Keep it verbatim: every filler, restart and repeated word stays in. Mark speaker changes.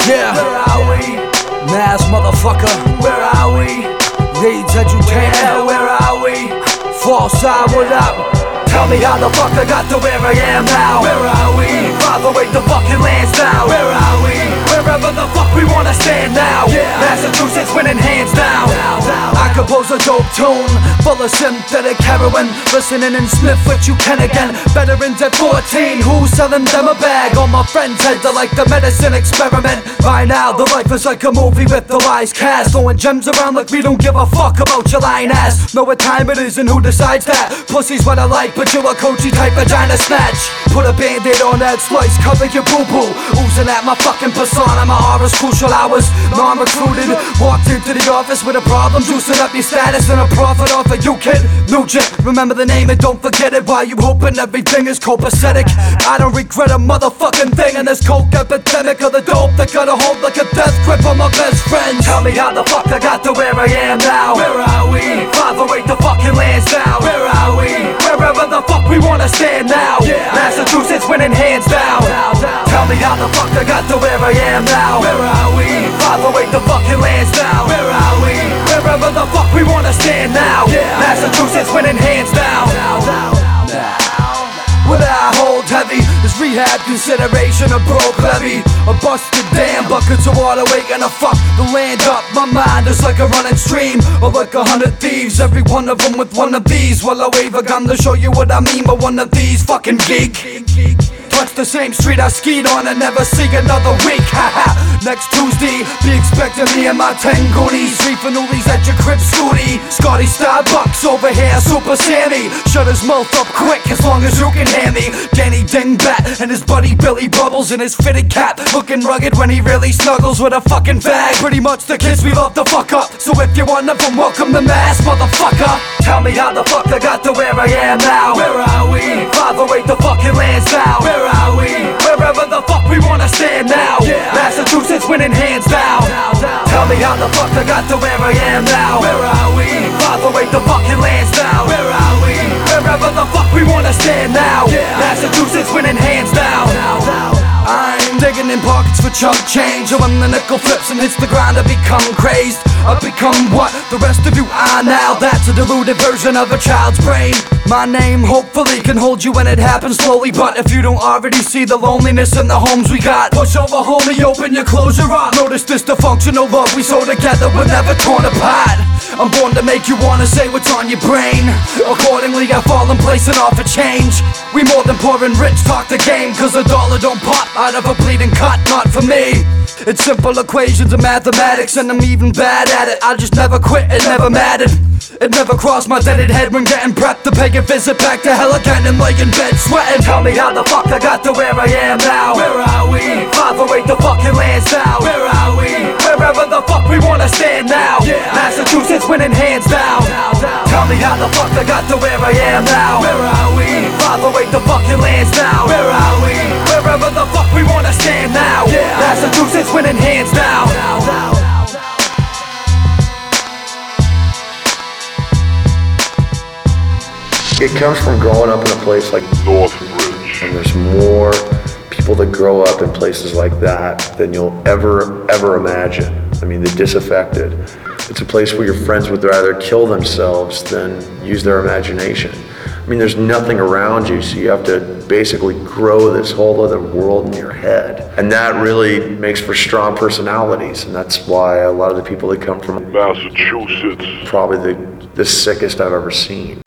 Speaker 1: Yeah,
Speaker 2: where are we?
Speaker 1: Mass motherfucker,
Speaker 2: Where are we?
Speaker 1: Leeds edutainment.
Speaker 2: Yeah, where are we?
Speaker 1: False side, what up?
Speaker 2: Tell me how the fuck I got to where I am now. Where are we? Father, wait the fucking lands down. Where are we? Wherever the fuck we wanna stand now. Yeah. Massachusetts winning hands down.
Speaker 1: I compose a dope tune full of synthetic heroin. Listening and sniff what you can again. Veterans at fourteen, who's selling them a bag? All my friends' heads are like the medicine experiment. By now, the life is like a movie with the lies cast. Throwing gems around like we don't give a fuck about your lying ass. Know what time it is and who decides that. Pussy's what I like, but you a coachy type vagina snatch. Put a band-aid on that slice, cover your boo-boo. Oozing at my fucking persona, my aura's crucial hours. Non-recruited, walked into the office with a problem, juicing up your status and a profit off of you, kid. Nugent, remember the name and don't forget it. While you hoping everything is copacetic, I don't regret a motherfucking thing in this coke epidemic of the dope that got a hold like a death grip on my best friend.
Speaker 2: Tell me how the fuck I got to where I am now. Where are we? Father, wait the fucking lands down. Where are we? Wherever the fuck we wanna stand now. Yeah. Massachusetts winning hands down. Tell me how the fuck I got to where I am now. Where are we? Father, wait the fucking lands down. Where are we? Wherever the fuck we wanna stand now. Yeah. Massachusetts winning hands down.
Speaker 1: What I hold heavy is rehab, consideration, a broke levy, a busted dam, buckets of water waiting to fuck the land up. My mind is like a running stream, or like a hundred thieves, every one of them with one of these. While I wave a gun to show you what I mean by one of these. Fucking geek. Touch the same street I skied on and never see another week. Haha. Next Tuesday, be expecting me and my ten goonies. Reefing oolies at your crib, Scooty. Scotty Starbucks over here, Super Sammy. Shut his mouth up quick as long as you can hear me. Danny Dingbat and his buddy Billy Bubbles in his fitted cap, looking rugged when he really snuggles with a fucking fag. Pretty much the kids we love to fuck up, so if you're one of them, welcome to Mass, motherfucker.
Speaker 2: Tell me how the fuck I got to where I am now. Where are we? Father, wait the fucking lands down. Where are we? Wherever the fuck we wanna stand now. Yeah. Massachusetts winning hands down. Tell me how the fuck I got to where I am now. Where are we? Father, wait the fucking lands down. Where are we? Wherever the fuck we wanna stand now. Yeah. Massachusetts winning hands down.
Speaker 1: I'm digging in pockets for chunk change, and when the nickel flips and hits the ground I become crazed. I become what the rest of you are now. That's a diluted version of a child's brain. My name hopefully can hold you when it happens slowly, but if you don't already see the loneliness in the homes we got, push over homie, open your close your eyes. Notice this dysfunctional love we sew together, we're never torn apart. I'm born to make you wanna say what's on your brain. Accordingly I fall in place and offer change. We more than poor and rich, talk the game, cause a dollar don't pop out of a bleeding cut, not for me. It's simple equations of mathematics and I'm even bad at it. I just never quit, it never mattered. It never crossed my deaded head when getting prepped to pay a visit back to hell again and lay in bed sweating.
Speaker 2: Tell me how the fuck I got to where I am now. Where are we? Father, wait the fucking lands down. Where are we? Wherever the fuck we wanna stand now. Yeah. Massachusetts winning hands down. Tell me how the fuck I got to where I am now. Where are we? Father, wait the fucking lands down. Where are we? Wherever the fuck we wanna stand now. Yeah. Massachusetts winning hands down.
Speaker 3: It comes from growing up in a place like
Speaker 4: Northbridge.
Speaker 3: and there's more people that grow up in places like that than you'll ever, ever imagine. I mean, the disaffected. It's a place where your friends would rather kill themselves than use their imagination. I mean, there's nothing around you, so you have to basically grow this whole other world in your head. And that really makes for strong personalities, and that's why a lot of the people that come from
Speaker 4: Massachusetts.
Speaker 3: probably the, the sickest I've ever seen.